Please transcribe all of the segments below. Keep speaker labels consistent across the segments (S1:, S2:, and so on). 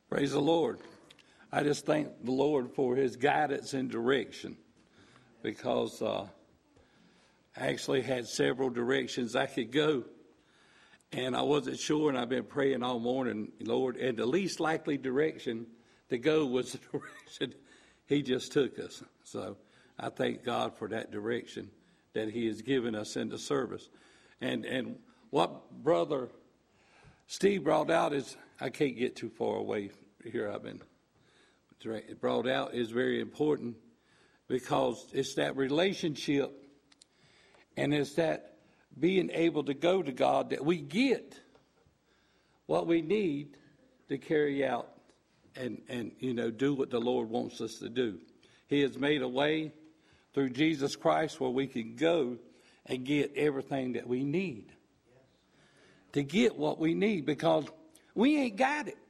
S1: Praise the Lord. I just thank the Lord for his guidance and direction, because I actually had several directions I could go, and I wasn't sure, and I've been praying all morning, Lord, and the least likely direction to go was the direction he just took us. So I thank God for that direction that he has given us in the service. And what Brother Steve brought out is, I can't get too far away here. I've been brought out is very important, because it's that relationship and it's that being able to go to God that we get what we need to carry out and do what the Lord wants us to do. He has made a way through Jesus Christ where we can go and get everything that we need. To get what we need, because we ain't got it.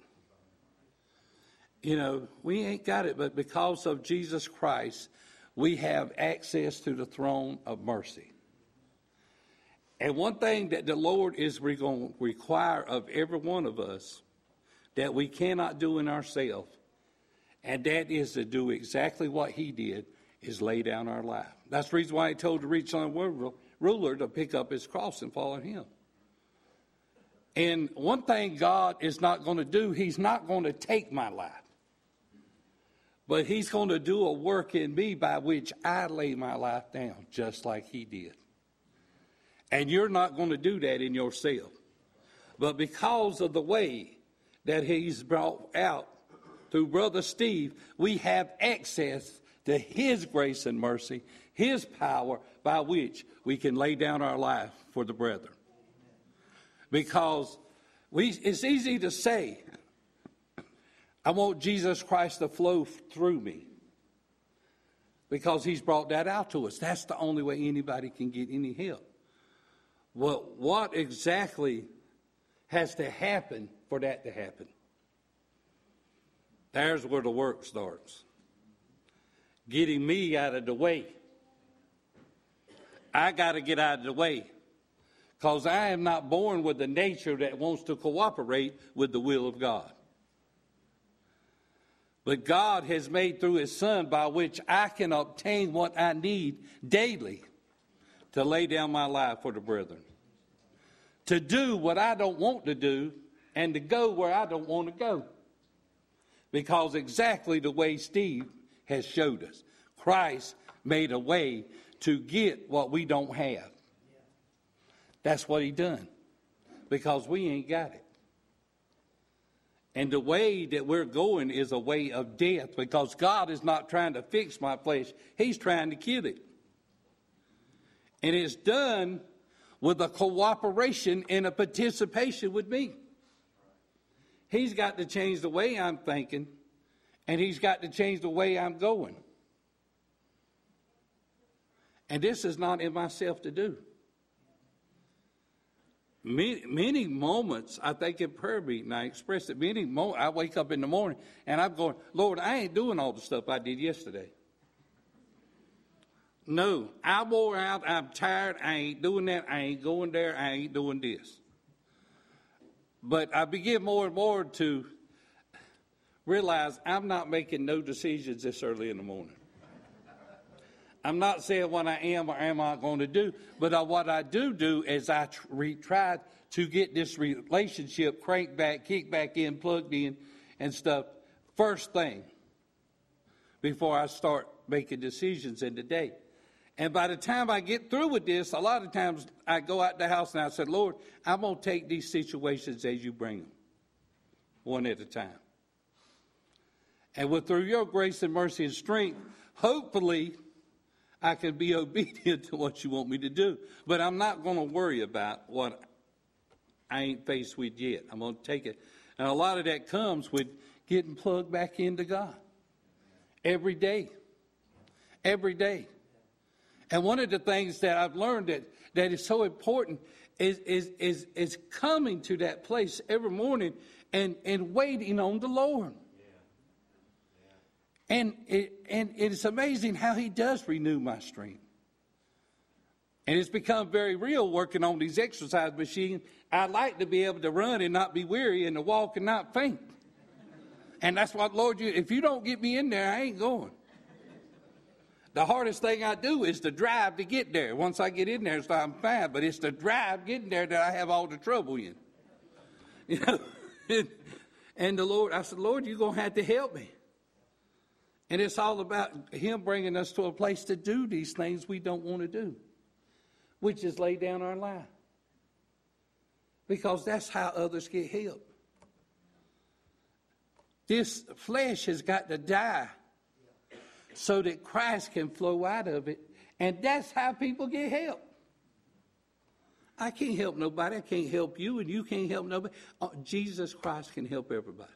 S1: We ain't got it, but because of Jesus Christ, we have access to the throne of mercy. And one thing that the Lord is going to require of every one of us that we cannot do in ourselves, and that is to do exactly what he did, is lay down our life. That's the reason why he told the rich young ruler to pick up his cross and follow him. And one thing God is not going to do, he's not going to take my life. But he's going to do a work in me by which I lay my life down, just like he did. And you're not going to do that in yourself. But because of the way that he's brought out through Brother Steve, we have access to his grace and mercy, his power by which we can lay down our life for the brethren. Because it's easy to say, I want Jesus Christ to flow through me, because he's brought that out to us. That's the only way anybody can get any help. Well, what exactly has to happen for that to happen? There's where the work starts. Getting me out of the way. I got to get out of the way, because I am not born with a nature that wants to cooperate with the will of God. But God has made through his Son by which I can obtain what I need daily to lay down my life for the brethren. To do what I don't want to do and to go where I don't want to go. Because exactly the way Steve has showed us. Christ made a way to get what we don't have. That's what he done. Because we ain't got it. And the way that we're going is a way of death, because God is not trying to fix my flesh. He's trying to kill it. And it's done with a cooperation and a participation with me. He's got to change the way I'm thinking, and he's got to change the way I'm going. And this is not in myself to do. Many moments, I think in prayer meeting, I expressed it. Many moments, I wake up in the morning and I'm going, Lord, I ain't doing all the stuff I did yesterday. No, I'm wore out, I'm tired, I ain't doing that, I ain't going there, I ain't doing this. But I begin more and more to realize I'm not making no decisions this early in the morning. I'm not saying what I am or am I going to do, but what I do is I try to get this relationship cranked back, kicked back in, plugged in and stuff first thing before I start making decisions in the day. And by the time I get through with this, a lot of times I go out the house and I said, Lord, I'm going to take these situations as you bring them, one at a time. And through your grace and mercy and strength, hopefully I can be obedient to what you want me to do. But I'm not going to worry about what I ain't faced with yet. I'm going to take it. And a lot of that comes with getting plugged back into God. Every day. Every day. And one of the things that I've learned that is so important is coming to that place every morning and waiting on the Lord. And it's amazing how he does renew my strength. And it's become very real working on these exercise machines. I like to be able to run and not be weary and to walk and not faint. And that's what, Lord, if you don't get me in there, I ain't going. The hardest thing I do is the drive to get there. Once I get in there, so I'm fine. But it's the drive getting there that I have all the trouble in. You know? And the Lord, I said, Lord, you're going to have to help me. And it's all about him bringing us to a place to do these things we don't want to do, which is lay down our life. Because that's how others get help. This flesh has got to die so that Christ can flow out of it. And that's how people get help. I can't help nobody. I can't help you, and you can't help nobody. Jesus Christ can help everybody.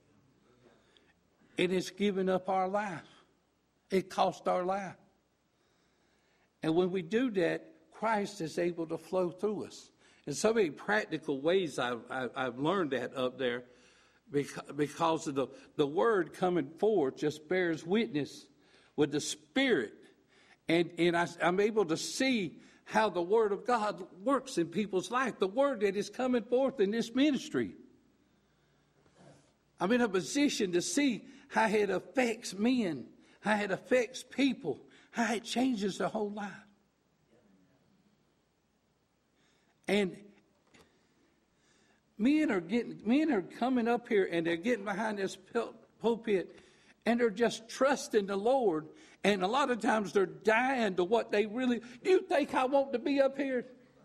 S1: And it's giving up our life. It cost our life. And when we do that, Christ is able to flow through us. In so many practical ways, I've learned that up there because of the word coming forth just bears witness with the Spirit. And I'm able to see how the Word of God works in people's life. The Word that is coming forth in this ministry. I'm in a position to see how it affects men, how it affects people, how it changes their whole life. And men are coming up here and they're getting behind this pulpit and they're just trusting the Lord. And a lot of times they're dying to what they really... Do you think I want to be up here?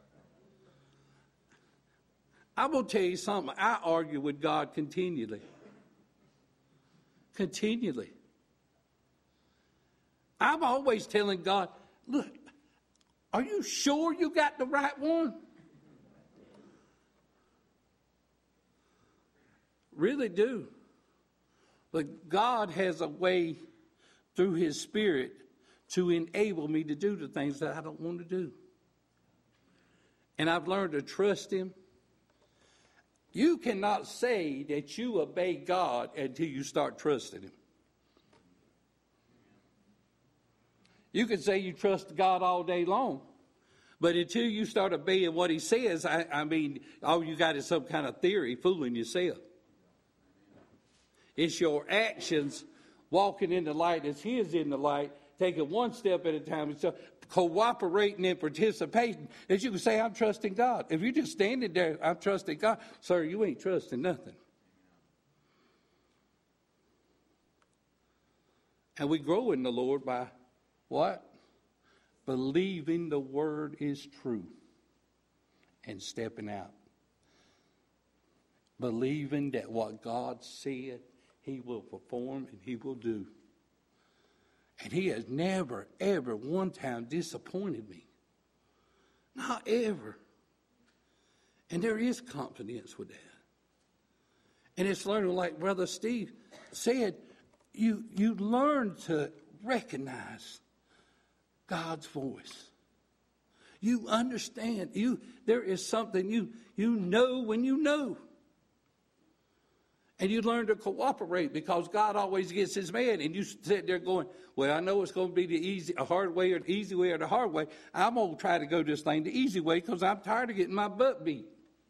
S1: I'm going to tell you something. I argue with God continually. Continually. I'm always telling God, look, are you sure you got the right one? Really do. But God has a way through His Spirit to enable me to do the things that I don't want to do. And I've learned to trust Him. You cannot say that you obey God until you start trusting Him. You can say you trust God all day long, but until you start obeying what He says, I mean, all you got is some kind of theory fooling yourself. It's your actions walking in the light as He is in the light, taking one step at a time, and so cooperating and participating, as you can say, I'm trusting God. If you're just standing there, I'm trusting God, sir, you ain't trusting nothing. And we grow in the Lord by what? Believing the Word is true and stepping out. Believing that what God said, He will perform and He will do. And He has never, ever one time disappointed me. Not ever. And there is confidence with that. And it's learning, like Brother Steve said, you learn to recognize God's voice. You understand. There is something you know when you know. And you learn to cooperate because God always gets His man. And you sit there going, well, I know it's going to be a hard way or the easy way or the hard way. I'm going to try to go this thing the easy way because I'm tired of getting my butt beat.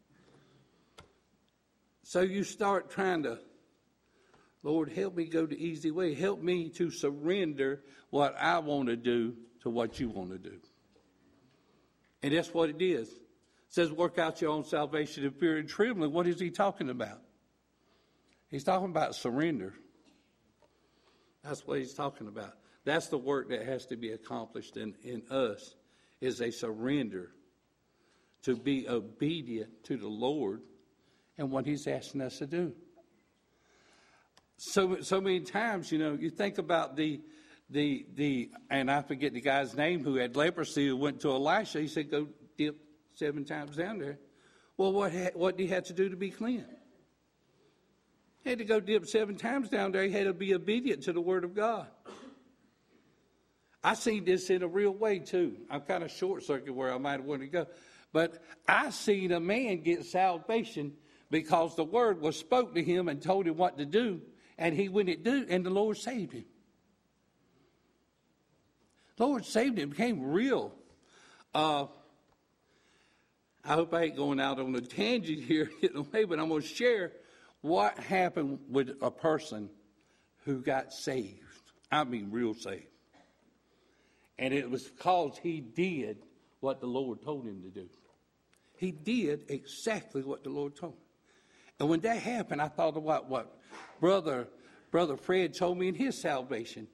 S1: So you start trying to, Lord, help me go the easy way. Help me to surrender what I want to do to what you want to do. And that's what it is. It says, work out your own salvation in fear and trembling. What is He talking about? He's talking about surrender. That's what He's talking about. That's the work that has to be accomplished in us, is a surrender to be obedient to the Lord and what He's asking us to do. So many times, you think about the and I forget the guy's name who had leprosy, who went to Elisha. He said, go dip 7 times down there. Well, what did he have to do to be clean? He had to go dip 7 times down there. He had to be obedient to the Word of God. I seen this in a real way, too. I'm kind of short-circuit where I might have wanted to go. But I seen a man get salvation because the Word was spoke to him and told him what to do. And he went and do, and the Lord saved him. The Lord saved him. It became real. I hope I ain't going out on a tangent here, getting away, but I'm going to share what happened with a person who got saved. I mean, real saved. And it was because he did what the Lord told him to do. He did exactly what the Lord told him. And when that happened, I thought of what Brother Fred told me in his salvation.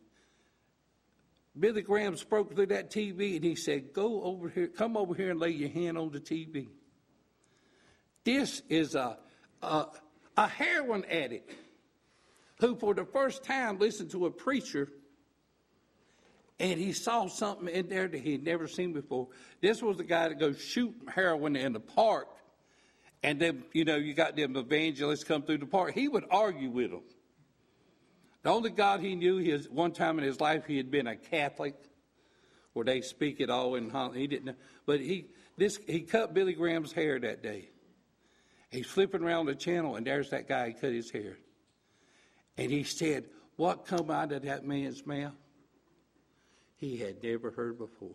S1: Billy Graham spoke through that TV and he said, "Go over here, come over here and lay your hand on the TV." This is a heroin addict who for the first time listened to a preacher and he saw something in there that he'd never seen before. This was the guy that goes shoot heroin in the park, and then, you got them evangelists come through the park. He would argue with them. The only God he knew, one time in his life he had been a Catholic, where they speak it all in he didn't know. But he cut Billy Graham's hair that day. He's flipping around the channel, and there's that guy who cut his hair. And he said, what come out of that man's mouth? He had never heard before.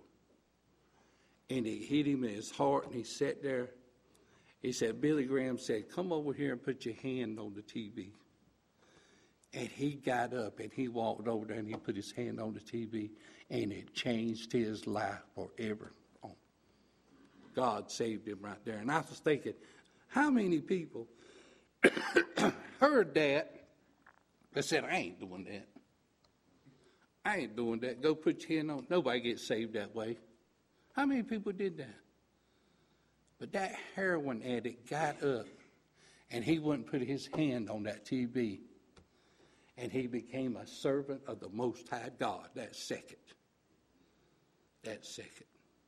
S1: And it hit him in his heart, and he sat there. He said, Billy Graham said, "Come over here and put your hand on the TV." And he got up, and he walked over there, and he put his hand on the TV, and it changed his life forever. God saved him right there. And I was thinking, how many people heard that and said, "I ain't doing that. I ain't doing that. Go put your hand on." Nobody gets saved that way. How many people did that? But that heroin addict got up, and he wouldn't put his hand on that TV. And he became a servant of the Most High God that second. That second.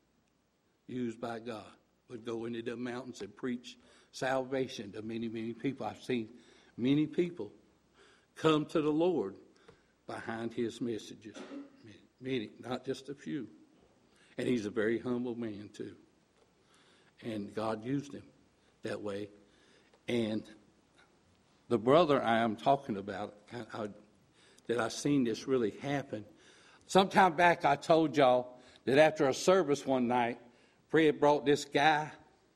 S1: Used by God. Would go into the mountains and preach salvation to many, many people. I've seen many people come to the Lord behind his messages. Many, not just a few. And he's a very humble man, too. And God used him that way. And the brother I am talking about, that I seen this really happen. Sometime back I told y'all that after a service one night, Fred brought this guy,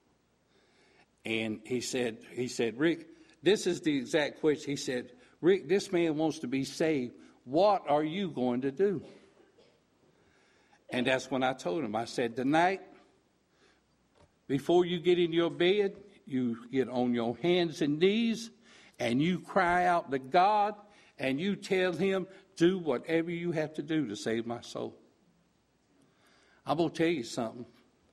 S1: and he said, "Rick, this is the exact question." He said, "Rick, this man wants to be saved. What are you going to do?" And that's when I told him, I said, "Tonight, before you get in your bed, you get on your hands and knees, and you cry out to God, and you tell him, do whatever you have to do to save my soul." I'm going to tell you something.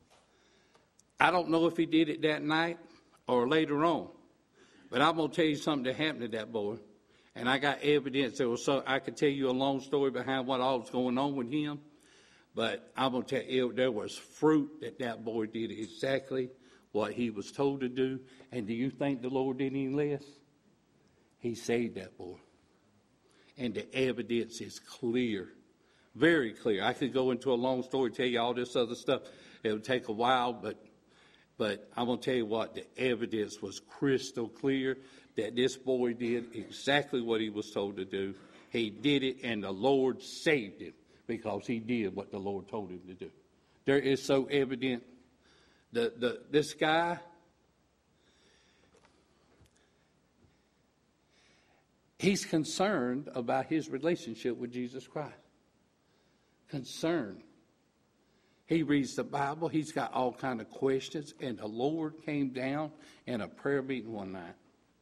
S1: I don't know if he did it that night or later on, but I'm going to tell you something that happened to that boy. And I got evidence. I could tell you a long story behind what all was going on with him. But I'm going to tell you, there was fruit that boy did exactly what he was told to do. And do you think the Lord did any less? He saved that boy. And the evidence is clear, very clear. I could go into a long story, tell you all this other stuff. It would take a while, but I'm going to tell you what, the evidence was crystal clear that this boy did exactly what he was told to do. He did it, and the Lord saved him because he did what the Lord told him to do. There is so evident. This guy, he's concerned about his relationship with Jesus Christ. Concerned. He reads the Bible. He's got all kind of questions. And the Lord came down in a prayer meeting one night.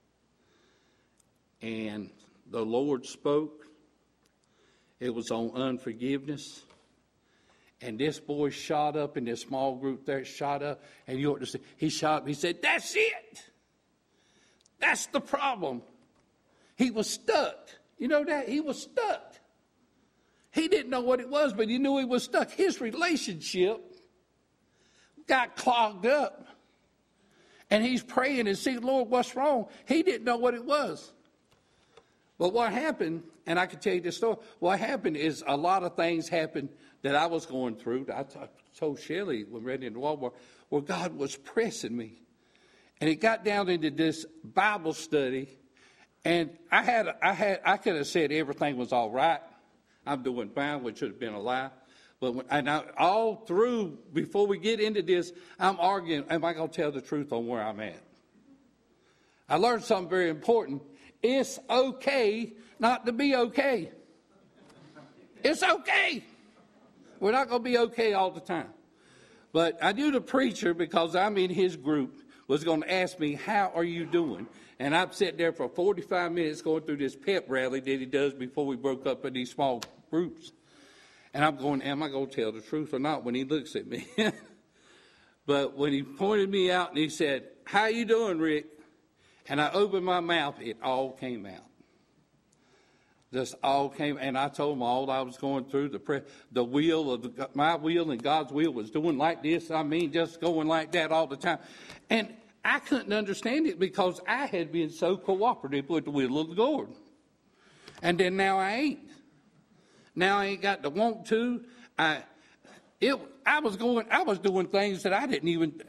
S1: And the Lord spoke. It was on unforgiveness. And this boy shot up in this small group there, shot up. And you ought to see, he shot up. He said, "That's it. That's the problem." He was stuck. You know that? He was stuck. He didn't know what it was, but he knew he was stuck. His relationship got clogged up. And he's praying and saying, "Lord, what's wrong?" He didn't know what it was. But what happened, and I can tell you this story, what happened is a lot of things happened that I was going through. I told Shelley when we ran into Walmart, where God was pressing me. And it got down into this Bible study. And I could have said everything was all right. I'm doing fine, which should have been a lie. But all through, before we get into this, I'm arguing, am I going to tell the truth on where I'm at? I learned something very important. It's okay not to be okay. It's okay. We're not going to be okay all the time. But I knew the preacher, because I'm in his group, was going to ask me, how are you doing? And I've sat there for 45 minutes going through this pep rally that he does before we broke up in these small groups. And I'm going, am I going to tell the truth or not when he looks at me? But when he pointed me out and he said, how you doing, Rick? And I opened my mouth, it all came out. Just all came, and I told him all I was going through. The wheel of my wheel and God's wheel was doing like this. I mean, just going like that all the time. And I couldn't understand it because I had been so cooperative with the will of the Lord. And then now I ain't. Now I ain't got to want to. I was doing things that I didn't even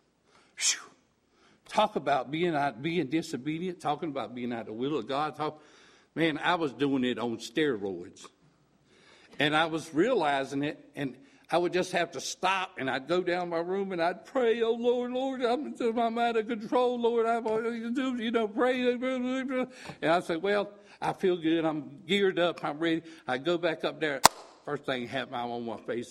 S1: talk about being disobedient, talking about being out of the will of God. Man, I was doing it on steroids. And I was realizing it, and I would just have to stop, and I'd go down my room, and I'd pray, oh, Lord, I'm out of control, Lord, pray. And I'd say, well, I feel good, I'm geared up, I'm ready. I'd go back up there, first thing happened, I'm on my face.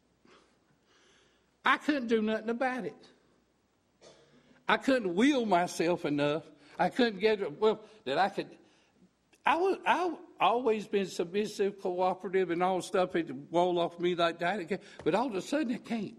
S1: I couldn't do nothing about it. I couldn't will myself enough. I couldn't get it, that I could. I've always been submissive, cooperative, and all stuff. It roll off me like that. But all of a sudden, it can't.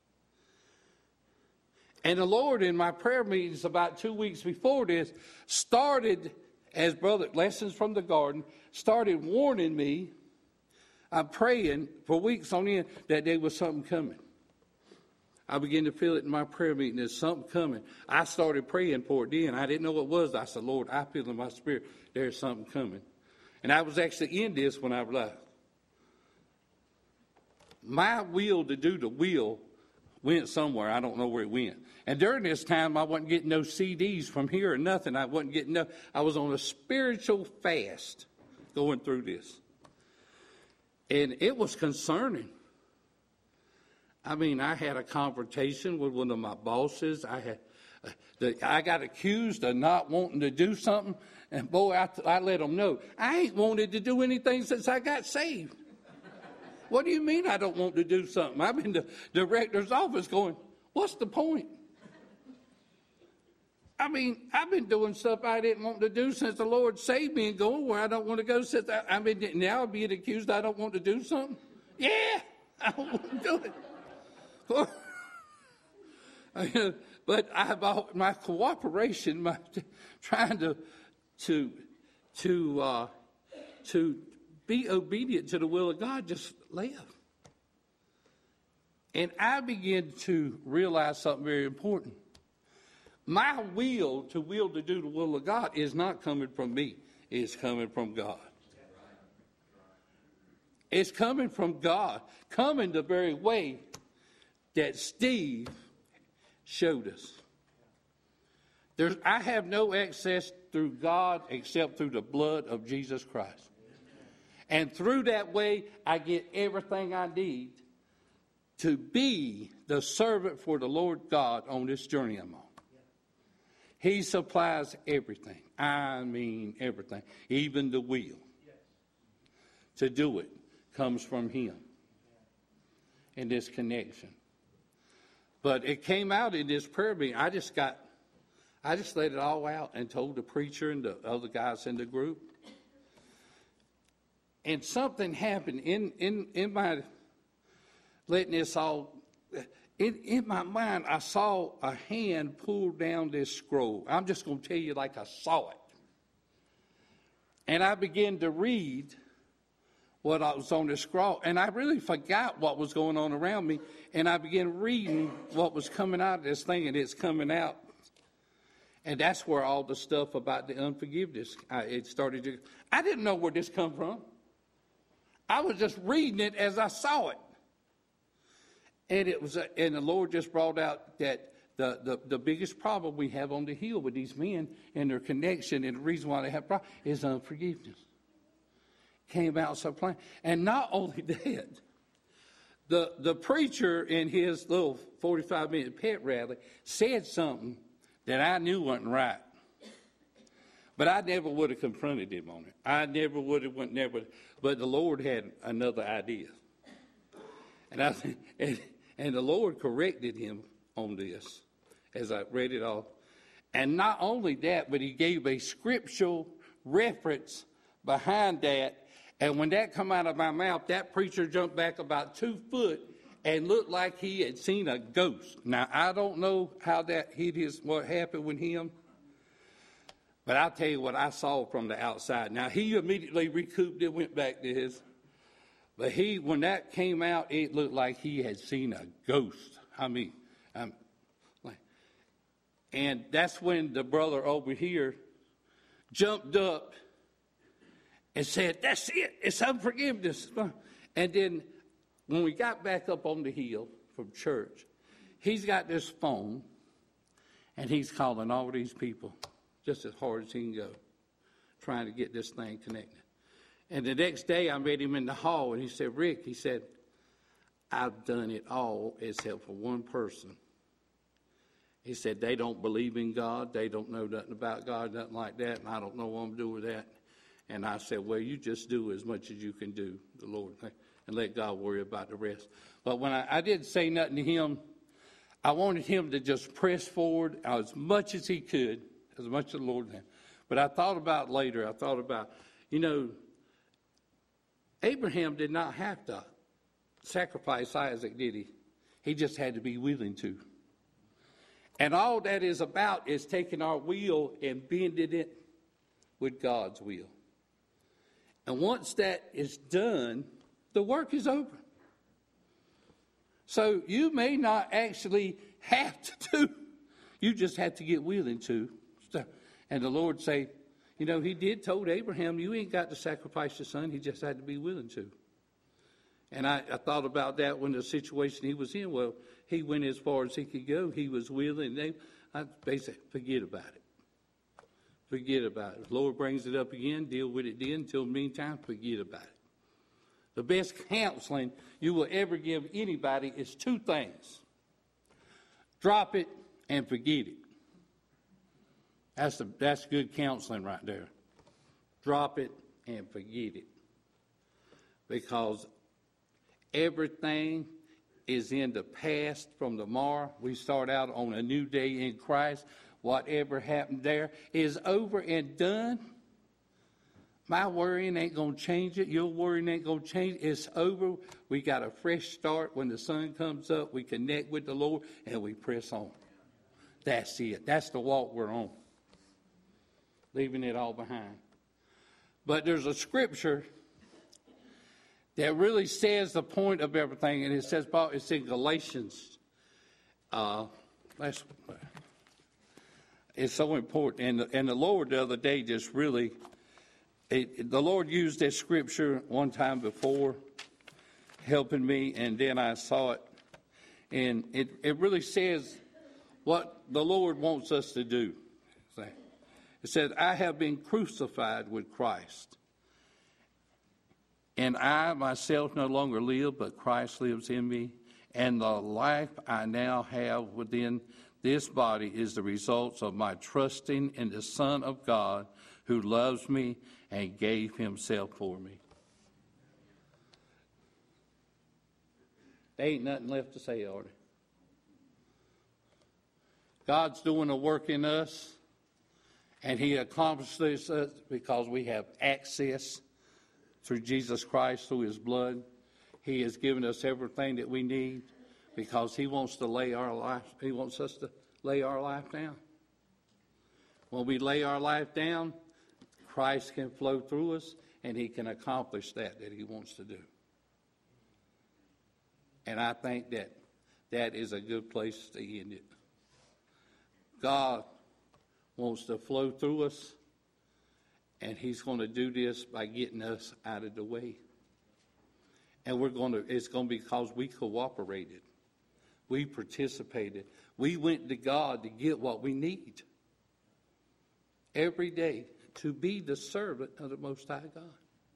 S1: And the Lord, in my prayer meetings about 2 weeks before this, started, as Brother Lessons from the Garden, started warning me. I'm praying for weeks on end that there was something coming. I began to feel it in my prayer meeting. There's something coming. I started praying for it then. I didn't know what it was. I said, Lord, I feel in my spirit there's something coming. And I was actually in this when I left. My will to do the will went somewhere. I don't know where it went. And during this time, I wasn't getting no CDs from here or nothing. I wasn't getting no. I was on a spiritual fast going through this. And it was concerning. I mean, I had a confrontation with one of my bosses. I got accused of not wanting to do something. And boy, I let them know, I ain't wanted to do anything since I got saved. What do you mean I don't want to do something? I'm in the director's office going, what's the point? I mean, I've been doing stuff I didn't want to do since the Lord saved me and going where I don't want to go. Now I'm being accused I don't want to do something? Yeah, I don't want to do it. But my cooperation, my trying to be obedient to the will of God just left. And I began to realize something very important. My will to do the will of God is not coming from me. It's coming from God. It's coming from God. Coming the very way that Steve showed us. I have no access through God except through the blood of Jesus Christ. And through that way, I get everything I need to be the servant for the Lord God on this journey I'm on. He supplies everything. I mean everything. Even the will to do it comes from Him in this connection. But it came out in this prayer meeting. I just let it all out and told the preacher and the other guys in the group. And something happened in my letting this all, in my mind, I saw a hand pull down this scroll. I'm just going to tell you like I saw it. And I began to read what was on the scroll. And I really forgot what was going on around me. And I began reading what was coming out of this thing, and it's coming out. And that's where all the stuff about the unforgiveness, it started to, I didn't know where this come from. I was just reading it as I saw it. And and the Lord just brought out that the biggest problem we have on the hill with these men and their connection, and the reason why they have problems is unforgiveness. Came out so plain. And not only that, the preacher in his little 45-minute pep rally said something that I knew wasn't right. But I never would have confronted him on it. I never would have but the Lord had another idea. And the Lord corrected him on this as I read it all. And not only that, but he gave a scriptural reference behind that. And when that come out of my mouth, that preacher jumped back about 2 foot and looked like he had seen a ghost. Now, I don't know how that what happened with him. But I'll tell you what I saw from the outside. Now, he immediately recouped it, went back to his. But when that came out, it looked like he had seen a ghost. And that's when the brother over here jumped up and said, "That's it. It's unforgiveness." And then when we got back up on the hill from church, he's got this phone, and he's calling all these people just as hard as he can go, trying to get this thing connected. And the next day, I met him in the hall, and he said, "Rick," he said, "I've done it all except for one person." He said, "They don't believe in God. They don't know nothing about God, nothing like that, and I don't know what I'm doing with that." And I said, "Well, you just do as much as you can do, the Lord, and let God worry about the rest." But when I didn't say nothing to him, I wanted him to just press forward as much as he could, as much as the Lord had. But I thought about later, Abraham did not have to sacrifice Isaac, did he? He just had to be willing to. And all that is about is taking our will and bending it with God's will. And once that is done, the work is over. So you may not actually have to do, you just have to get willing to. And the Lord say, he did told Abraham, you ain't got to sacrifice your son. He just had to be willing to. And I thought about that when the situation he was in. Well, he went as far as he could go. He was willing. I basically forget about it. Forget about it. If the Lord brings it up again, deal with it then. Until the meantime, forget about it. The best counseling you will ever give anybody is 2 things. Drop it and forget it. That's good counseling right there. Drop it and forget it. Because everything is in the past from tomorrow. We start out on a new day in Christ. Whatever happened there is over and done. My worrying ain't going to change it. Your worrying ain't going to change it. It's over. We got a fresh start. When the sun comes up, we connect with the Lord, and we press on. That's it. That's the walk we're on. Leaving it all behind. But there's a scripture that really says the point of everything, and it's in Galatians. It's so important. And the Lord the other day just really, the Lord used that scripture one time before, helping me, and then I saw it. And it really says what the Lord wants us to do. It says, "I have been crucified with Christ. And I myself no longer live, but Christ lives in me. And the life I now have within this body is the result of my trusting in the Son of God who loves me and gave himself for me." There ain't nothing left to say, are there? God's doing a work in us, and he accomplishes us because we have access through Jesus Christ, through his blood. He has given us everything that we need because he wants us to lay our life down. When we lay our life down, Christ can flow through us, and he can accomplish that he wants to do. And I think that is a good place to end it. God wants to flow through us, and he's going to do this by getting us out of the way. And it's going to be because we cooperated. We participated. We went to God to get what we need every day to be the servant of the Most High God.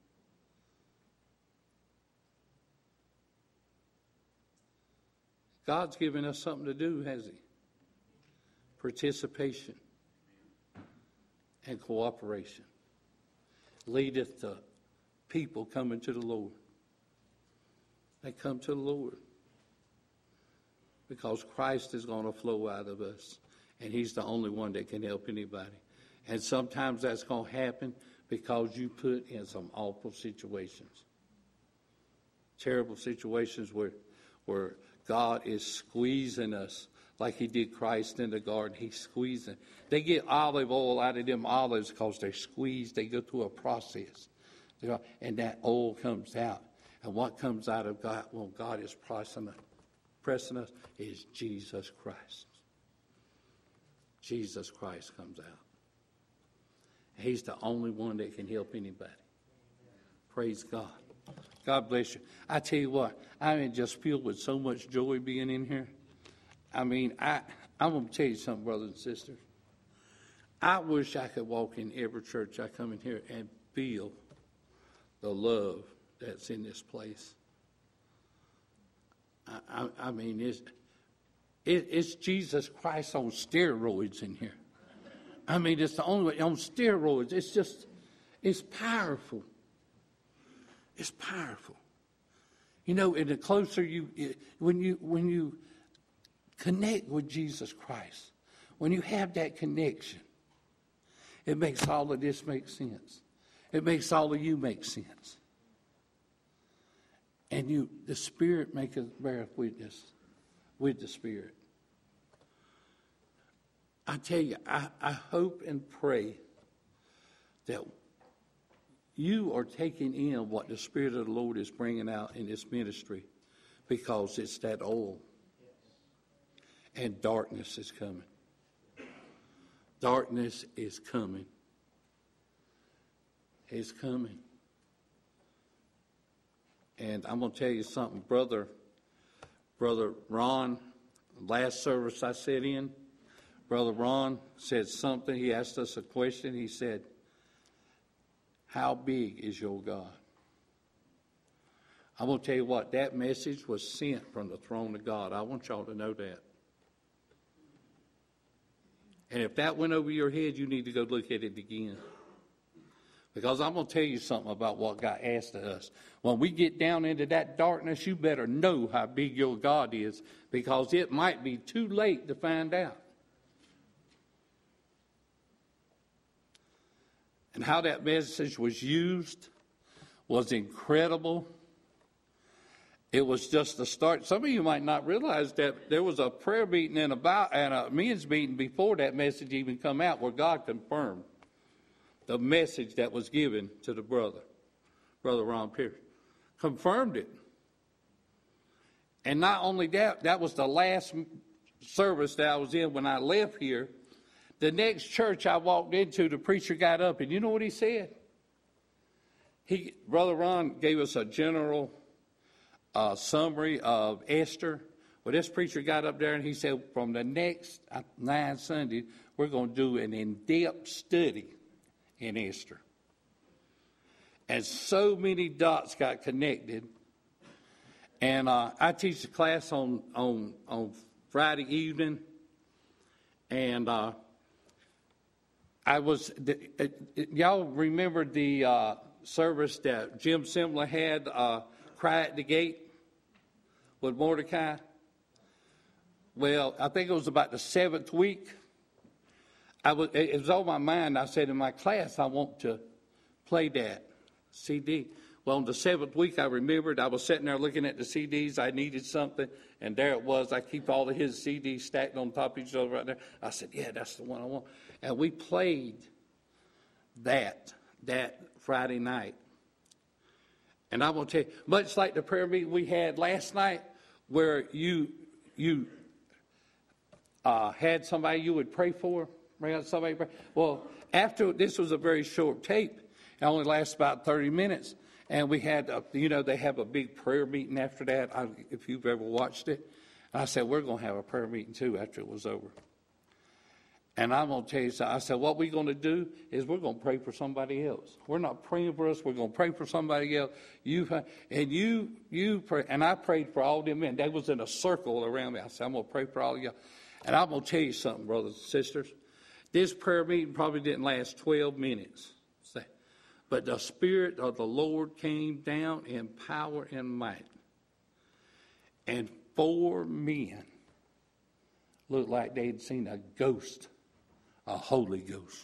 S1: God's given us something to do, has he? Participation. and cooperation leadeth to people coming to the Lord. They come to the Lord because Christ is going to flow out of us, and he's the only one that can help anybody. And sometimes that's going to happen because you put in some awful situations, terrible situations where God is squeezing us like he did Christ in the garden. He's squeezing. They get olive oil out of them olives because they're squeezed. They go through a process, and that oil comes out. And what comes out of God, when God is pressing us, is Jesus Christ. Jesus Christ comes out. He's the only one that can help anybody. Praise God. God bless you. I tell you what, I'm just filled with so much joy being in here. I mean, I'm going to tell you something, brothers and sisters. I wish I could walk in every church I come in here and feel the love that's in this place. I mean, it's Jesus Christ on steroids in here. I mean, it's the only way on steroids. It's powerful. It's powerful. You know, and the closer when you connect with Jesus Christ, when you have that connection, it makes all of this make sense. It makes all of you make sense. And the Spirit maketh bear witness with the Spirit. I tell you, I hope and pray that you are taking in what the Spirit of the Lord is bringing out in this ministry, because it's that oil. And darkness is coming. Darkness is coming. It's coming. And I'm going to tell you something, Brother Ron, last service I sat in, Brother Ron said something. He asked us a question. He said, how big is your God? I'm going to tell you what, that message was sent from the throne of God. I want y'all to know that. And if that went over your head, you need to go look at it again. Because I'm going to tell you something about what God asked of us. When we get down into that darkness, you better know how big your God is, because it might be too late to find out. And how that message was used was incredible. It was just the start. Some of you might not realize that there was a prayer meeting and a men's meeting before that message even come out, where God confirmed the message that was given to the Brother Ron Pierce. Confirmed it. And not only that, that was the last service that I was in when I left here. The next church I walked into, the preacher got up, and you know what he said? Brother Ron gave us a general summary of Esther. Well, this preacher got up there and he said, from the next 9 Sundays, we're going to do an in-depth study in Esther. And so many dots got connected. And I teach a class on Friday evening, and y'all remember the service that Jim Simler had, Cry at the Gate with Mordecai? Well, I think it was about the 7th week. It was on my mind. I said in my class, I want to play that CD. Well, on the 7th week, I remembered I was sitting there looking at the CDs. I needed something, and there it was. I keep all of his CDs stacked on top of each other right there. I said, yeah, that's the one I want. And we played that Friday night. And I'm going to tell you, much like the prayer meeting we had last night, where you had somebody you would pray for, somebody pray. Well, after this was a very short tape. It only lasts about 30 minutes. And we had, they have a big prayer meeting after that, if you've ever watched it. And I said, we're going to have a prayer meeting too after it was over. And I'm going to tell you something. I said, what we're going to do is we're going to pray for somebody else. We're not praying for us. We're going to pray for somebody else. You pray. And I prayed for all them men. They was in a circle around me. I said, I'm going to pray for all of y'all. And I'm going to tell you something, brothers and sisters. This prayer meeting probably didn't last 12 minutes. But the Spirit of the Lord came down in power and might. And 4 men looked like they'd seen a ghost, a Holy Ghost.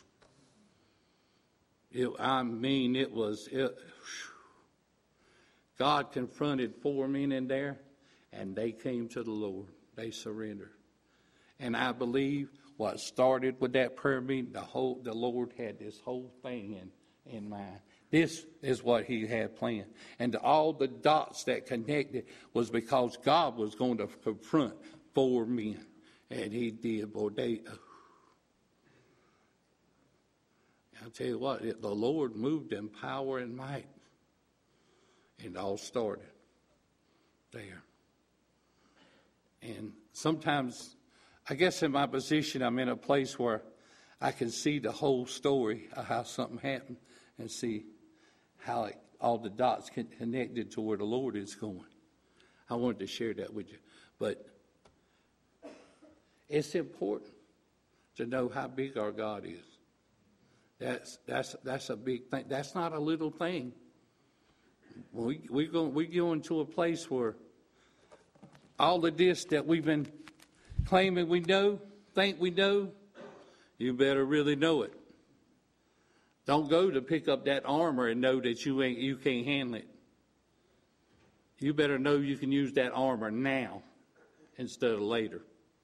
S1: God confronted 4 men in there, and they came to the Lord. They surrendered. And I believe what started with that prayer meeting, the Lord had this whole thing in mind. This is what he had planned. And all the dots that connected was because God was going to confront 4 men. And he did. Boy, I'll tell you what, the Lord moved in power and might. And it all started there. And sometimes, I guess in my position, I'm in a place where I can see the whole story of how something happened and see how all the dots connected to where the Lord is going. I wanted to share that with you. But it's important to know how big our God is. That's a big thing. That's not a little thing. We go into a place where all of this that we've been claiming we know, think we know, you better really know it. Don't go to pick up that armor and know that you can't handle it. You better know you can use that armor now instead of later.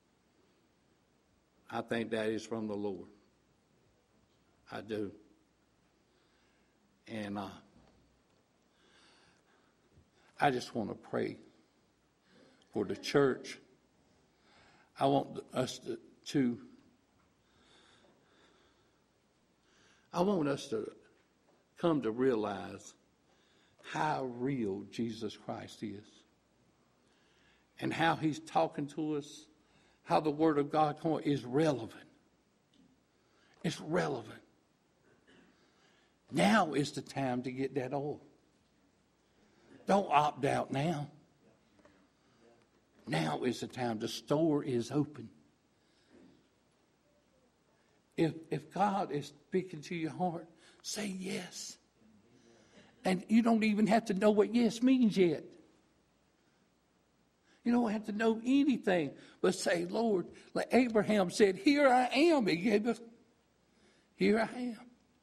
S1: I think that is from the Lord. I do. And I just want to pray for the church. I want us to come to realize how real Jesus Christ is and how he's talking to us, how the Word of God is relevant. It's relevant. Now is the time to get that oil. Don't opt out now. Now is the time. The store is open. If God is speaking to your heart, say yes. And you don't even have to know what yes means yet. You don't have to know anything, but say, Lord, like Abraham said, here I am. He gave us, here I am.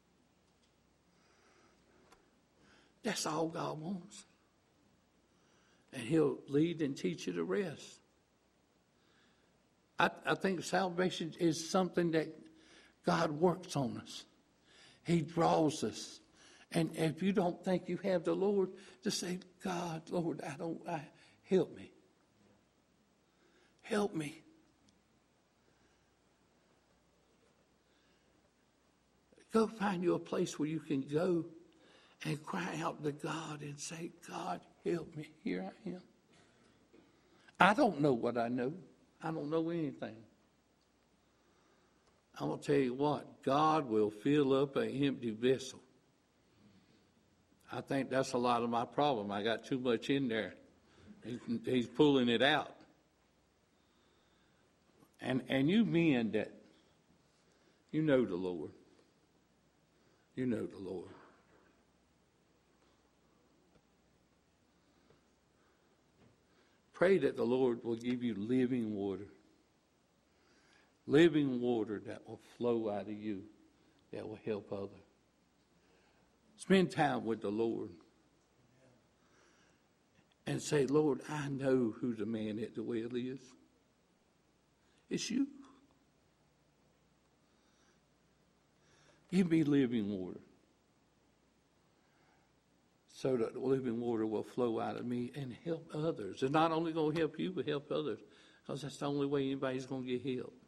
S1: That's all God wants. And he'll lead and teach you the rest. I think salvation is something that God works on us. He draws us. And if you don't think you have the Lord, just say, God, Lord, help me. Help me. Go find you a place where you can go and cry out to God and say, God, help me. Here I am. I don't know what I know. I don't know anything. I'm going to tell you what, God will fill up an empty vessel. I think that's a lot of my problem. I got too much in there. He's pulling it out. And you men that, you know the Lord. You know the Lord. Pray that the Lord will give you living water. Living water that will flow out of you, that will help others. Spend time with the Lord. And say, Lord, I know who the man at the well is. It's you. Give me living water. So that the living water will flow out of me and help others. It's not only going to help you, but help others. Because that's the only way anybody's going to get help.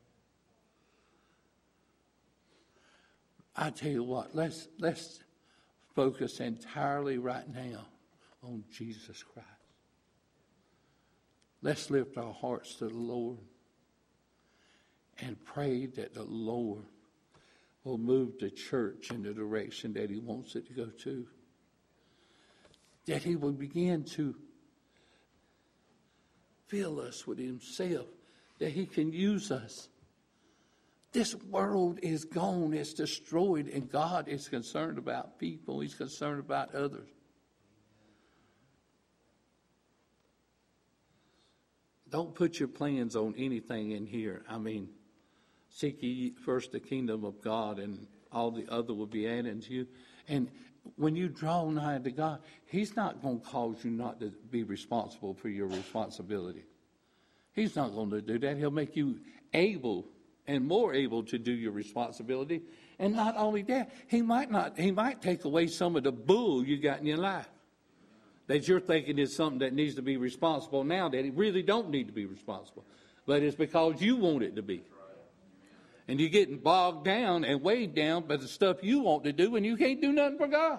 S1: I tell you what, let's focus entirely right now on Jesus Christ. Let's lift our hearts to the Lord and pray that the Lord will move the church in the direction that he wants it to go to. That he will begin to fill us with himself, that he can use us This world is gone. It's destroyed. And God is concerned about people. He's concerned about others. Don't put your plans on anything in here. I mean, seek ye first the kingdom of God, and all the other will be added to you. And when you draw nigh to God, He's not going to cause you not to be responsible for your responsibility. He's not going to do that. He'll make you able and more able to do your responsibility. And not only that, He might take away some of the bull you got in your life that you're thinking is something that needs to be responsible now that it really don't need to be responsible. But it's because you want it to be. And you're getting bogged down and weighed down by the stuff you want to do, and you can't do nothing for God.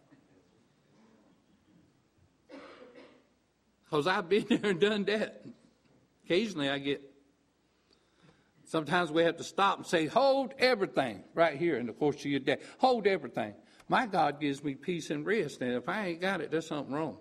S1: Because I've been there and done that. Occasionally sometimes we have to stop and say, hold everything right here in the course of your day. Hold everything. My God gives me peace and rest, and if I ain't got it, there's something wrong.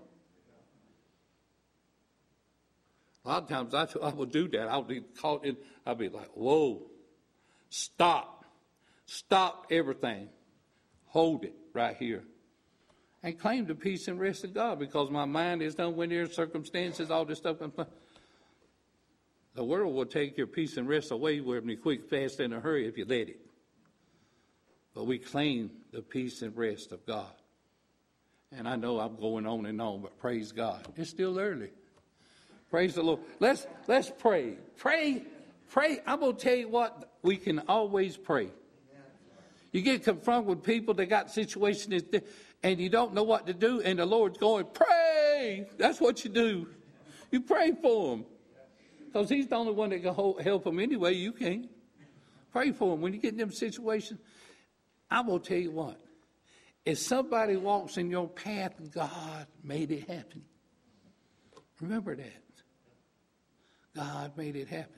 S1: A lot of times I will do that. I'll be caught in, I'll be like, whoa. Stop everything. Hold it right here. And claim the peace and rest of God, because my mind is done when there's circumstances, all this stuff. The world will take your peace and rest away with me quick, fast, in a hurry if you let it. But we claim the peace and rest of God. And I know I'm going on and on, but praise God. It's still early. Praise the Lord. Let's pray. Pray. I'm going to tell you what, we can always pray. You get confronted with people that got situations and you don't know what to do, and the Lord's going, pray. That's what you do. You pray for them. Because He's the only one that can help them anyway. You can't. Pray for them. When you get in them situations, I will tell you what. If somebody walks in your path, God made it happen. Remember that. God made it happen.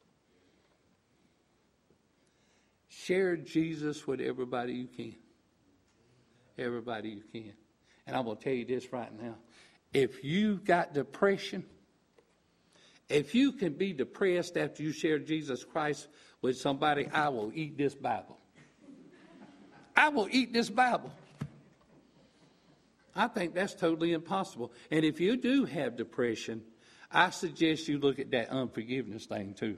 S1: Share Jesus with everybody you can. Everybody you can. And I'm going to tell you this right now. If you got depression, if you can be depressed after you share Jesus Christ with somebody, I will eat this Bible. I will eat this Bible. I think that's totally impossible. And if you do have depression, I suggest you look at that unforgiveness thing too.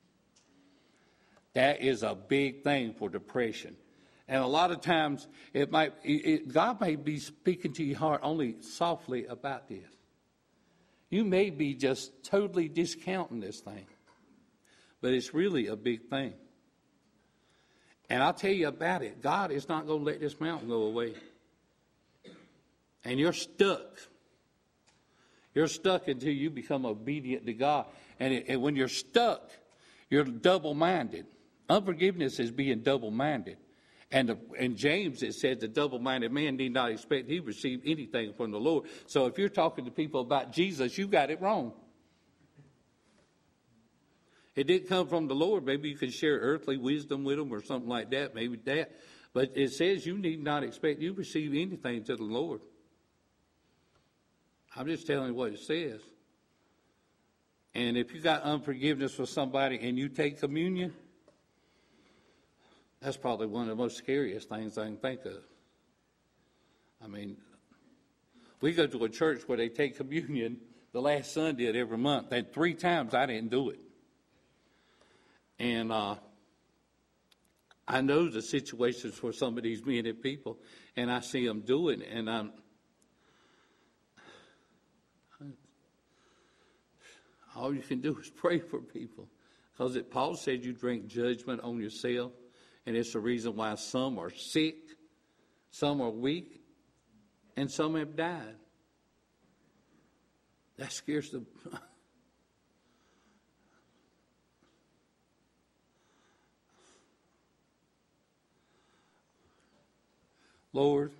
S1: That is a big thing for depression. And a lot of times, God may be speaking to your heart only softly about this. You may be just totally discounting this thing. But it's really a big thing. And I'll tell you about it. God is not going to let this mountain go away. And you're stuck. You're stuck until you become obedient to God. And when you're stuck, you're double-minded. Unforgiveness is being double-minded. And in James it said the double-minded man need not expect he receive anything from the Lord. So if you're talking to people about Jesus, you got it wrong. It didn't come from the Lord. Maybe you could share earthly wisdom with them or something like that. Maybe that. But it says you need not expect you receive anything to the Lord. I'm just telling you what it says. And if you got unforgiveness for somebody and you take communion, that's probably one of the most scariest things I can think of. I mean, we go to a church where they take communion the last Sunday of every month. And 3 times I didn't do it. And I know the situations for some of these men and people, and I see them do it, and all you can do is pray for people. Because Paul said you drink judgment on yourself, and it's the reason why some are sick, some are weak, and some have died. That scares the... Lord,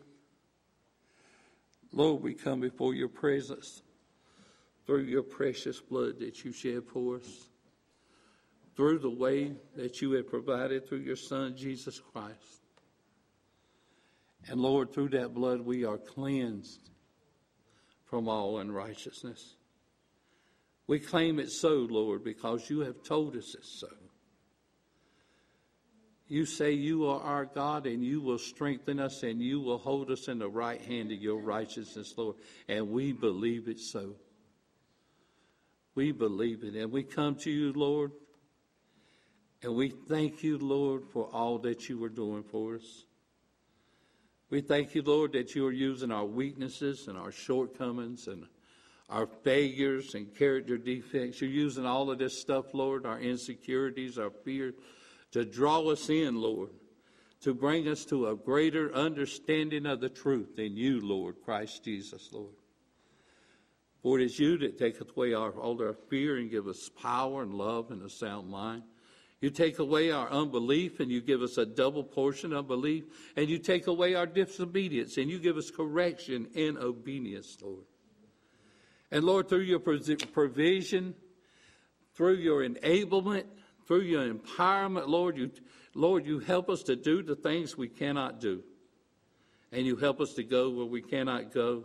S1: we come before your presence through your precious blood that you shed for us, through the way that you have provided through your Son, Jesus Christ. And Lord, through that blood we are cleansed from all unrighteousness. We claim it so, Lord, because you have told us it's so. You say you are our God, and you will strengthen us, and you will hold us in the right hand of your righteousness, Lord. And we believe it so. We believe it. And we come to you, Lord, and we thank you, Lord, for all that you are doing for us. We thank you, Lord, that you are using our weaknesses and our shortcomings and our failures and character defects. You're using all of this stuff, Lord, our insecurities, our fear, to draw us in, Lord, to bring us to a greater understanding of the truth in you, Lord, Christ Jesus, Lord. For it is you that taketh away all our fear and give us power and love and a sound mind. You take away our unbelief and you give us a double portion of belief. And you take away our disobedience and you give us correction and obedience, Lord. And Lord, through your provision, through your enablement, through your empowerment, Lord, you help us to do the things we cannot do. And you help us to go where we cannot go.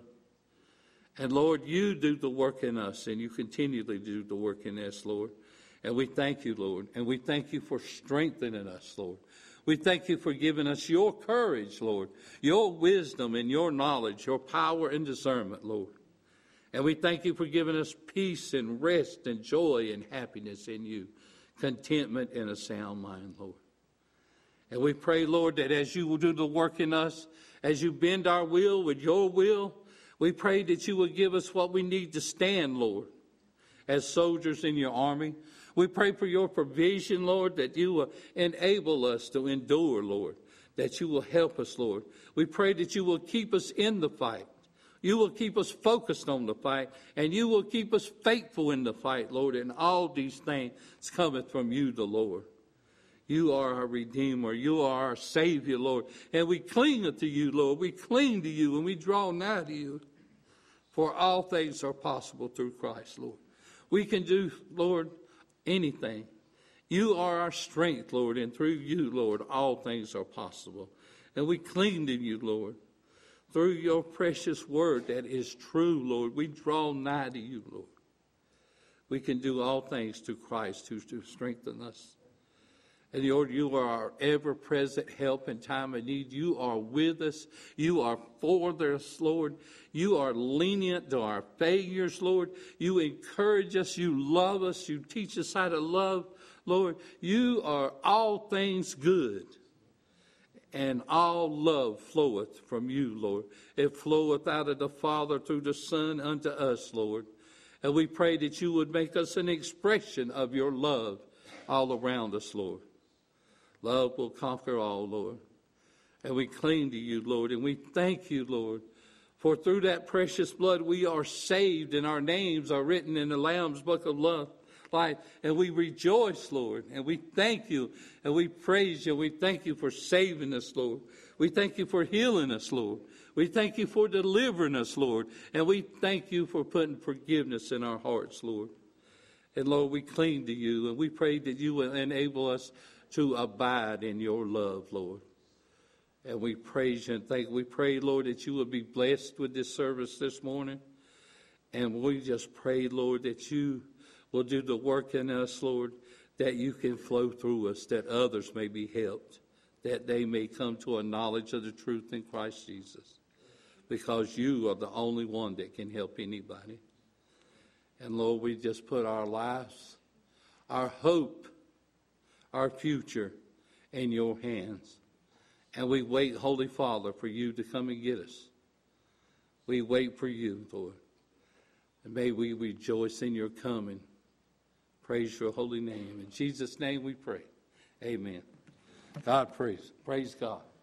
S1: And Lord, you do the work in us, and you continually do the work in us, Lord. And we thank you, Lord. And we thank you for strengthening us, Lord. We thank you for giving us your courage, Lord, your wisdom and your knowledge, your power and discernment, Lord. And we thank you for giving us peace and rest and joy and happiness in you, contentment and a sound mind, Lord. And we pray, Lord, that as you will do the work in us, as you bend our will with your will, we pray that you will give us what we need to stand, Lord, as soldiers in your army. We pray for your provision, Lord, that you will enable us to endure, Lord, that you will help us, Lord. We pray that you will keep us in the fight. You will keep us focused on the fight, and you will keep us faithful in the fight, Lord, and all these things cometh from you, the Lord. You are our Redeemer. You are our Savior, Lord. And we cling to you, Lord. We cling to you and we draw nigh to you. For all things are possible through Christ, Lord. We can do, Lord, anything. You are our strength, Lord. And through you, Lord, all things are possible. And we cling to you, Lord. Through your precious word that is true, Lord, we draw nigh to you, Lord. We can do all things through Christ who strengthens us. And Lord, you are our ever-present help in time of need. You are with us. You are for us, Lord. You are lenient to our failures, Lord. You encourage us. You love us. You teach us how to love, Lord. You are all things good. And all love floweth from you, Lord. It floweth out of the Father through the Son unto us, Lord. And we pray that you would make us an expression of your love all around us, Lord. Love will conquer all, Lord. And we cling to you, Lord. And we thank you, Lord. For through that precious blood we are saved and our names are written in the Lamb's book of life. And we rejoice, Lord. And we thank you. And we praise you. We thank you for saving us, Lord. We thank you for healing us, Lord. We thank you for delivering us, Lord. And we thank you for putting forgiveness in our hearts, Lord. And Lord, we cling to you. And we pray that you will enable us to abide in your love, Lord. And we praise you and thank you. We pray, Lord, that you will be blessed with this service this morning. And we just pray, Lord, that you will do the work in us, Lord, that you can flow through us, that others may be helped, that they may come to a knowledge of the truth in Christ Jesus. Because you are the only one that can help anybody. And Lord, we just put our lives, our hope, our future in your hands. And we wait, Holy Father, for you to come and get us. We wait for you, Lord. And may we rejoice in your coming. Praise your holy name. In Jesus' name we pray. Amen. God praise. Praise God.